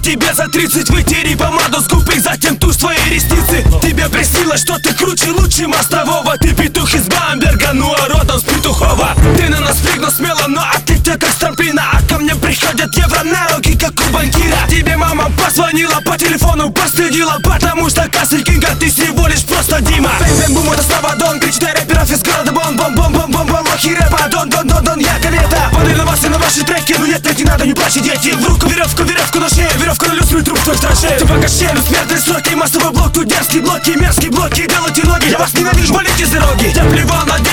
тебе за 30, вытери помаду с губ и затем тушь твои ресницы. Тебе приснилось, что ты круче, лучше мостового. Ты петух из Бамберга, ну а родом с Петухова. Ты на нас прыгнул смело, но отлетел как с трамплина. А ко мне приходят евро на руки, как у банкира. Тебе мама позвонила по телефону, постыдила, потому что Кассель Кинга, ты всего лишь просто Дима. Бэм-бэм-бум, это снова Дон, кричит на рэперов из города бом-бом-бом-бом-бом-бом. Лохи рэпа, Дон, я Галета. Подаю на вас и на ваши треки, ну нет, не надо, не плачьте, дети. В руку веревку на шею, веревку на люстру и труп твой в траншею. Ты пока щелю, смертные сроки, массовый блок, тут дерзкие блоки, мерзкие блоки, делайте ноги. Я вас ненавижу, валите с дороги. Я плевал на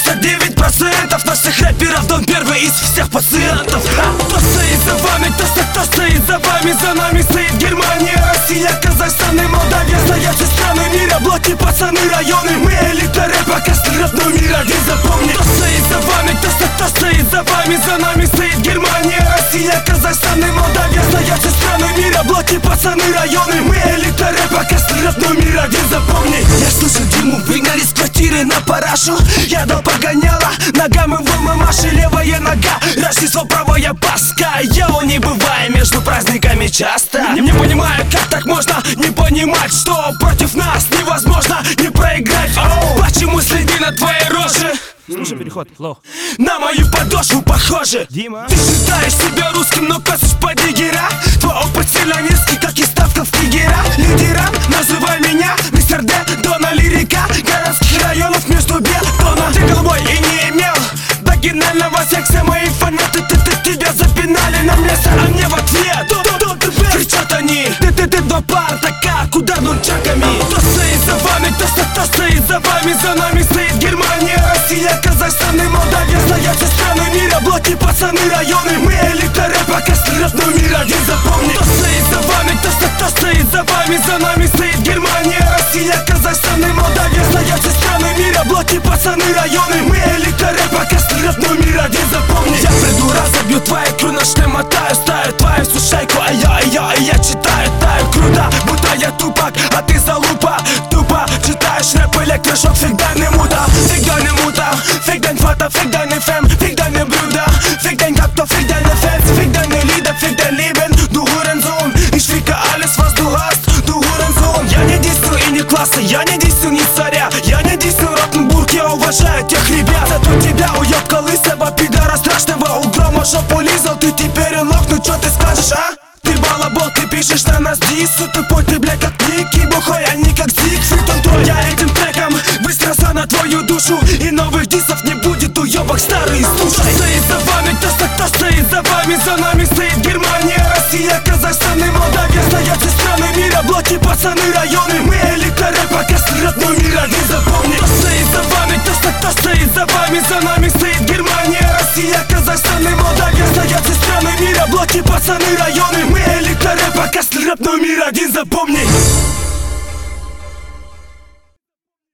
99% на всех рэперов, Дон первый из всех пациентов. Кто стоит за вами, кто стоит за вами, за нами стоит Германия, Россия, Казахстан и Молдавия. Стоят все страны мира, блоки, пацаны, районы. Мы элита рэпа, Кассель рэп номер один, запомни. Кто стоит за вами, кто стоит за вами, за нами стоит Германия, Россия, Казахстан и Молдавия. Стоят все страны мира, блоки, пацаны, районы. Мы элита рэпа, Кассель рэп номер один, запомни. Я слышу, Диму выгнали с квартиры на парашу. Я дал погоняла, ногами в мамаши, левая нога. Рождество, правая Пасха, йоу, не бывая между праздниками часто. Не понимаю, как так можно не понимать, что против нас невозможно не проиграть. Почему следы на твоей роже? Слушай, переход, флоу. На мою подошву похоже. Дима. Ты считаешь себя русским, но косишь по диггера. Твой опыт сильно низкий, как и ставка в Тигера. Лидером называй меня мистер Д, Дона лирика городских районов между бетона. Ты голубой и не имел вагинального секса. Мои фанаты, тебя запинали на мясо, а мне в ответ кричат они. Ты два партака, куда нунчаками. Кто стоит за вами, кто стоит за вами, за нами стоит Германия, Россия, Казахстан и Молдавия. Стоят все страны мира, блоки, пацаны, районы. Мы элита рэпа, Кассель рэп номер один, запомни. Кто стоит за вами, кто стоит за вами, за нами стоит Германия, Россия, Казахстан и Молдавия. Стоят все страны мира, блоки, пацаны, районы. Мы элита рэпа, Кассель рэп номер один, запомни. Я приду, разобью твои круночные, мотаю, ставлю твою сушайку, а я читаю, таю круто, будто я тупак, а ты залупа. Тупо читаешь рэп, электрошок, фиг дай не мута, фиг дай не мута, фиг дай фото, фиг дай не фем, фиг дай не блюдо, фиг дай как-то, фиг дай не фэс, фиг дай не лидер, фиг дай либен, du Hurensohn. Ich ficke alles, was du hast, du Hurensohn. Я не дисю и не класса, я не дисю ни царя, я не дисю Ротенбург, я уважаю тех ребят. Зато тебя уёбка лысого пидора страшного, у грома жопу лизал, ты теперь лох, ну чё ты скажешь, а? Ты балабол, ты пишешь на нас диссу. Тупой ты, бля, как Ники, бухой, а не как Зигфрид, он твой. Я этим треком выстрелся на твою душу, и новых диссов не будет, уёбок старый, слушай. Кто стоит за вами, кто стоит за вами, за нами стоит Германия, Россия, Казахстан и Молдавия. Стоят все страны мира, блоки, пацаны, районы. Мы элита рэпа, Кассель рэп номер один, запомни. Кто стоит за вами, кто стоит за вами, за нами стоит Германия, Россия, Казахстан и Молдавия. Стоят все страны мира, блоки, пацаны, районы. Мы элита рэпа, Кассель рэп номер один, запомни.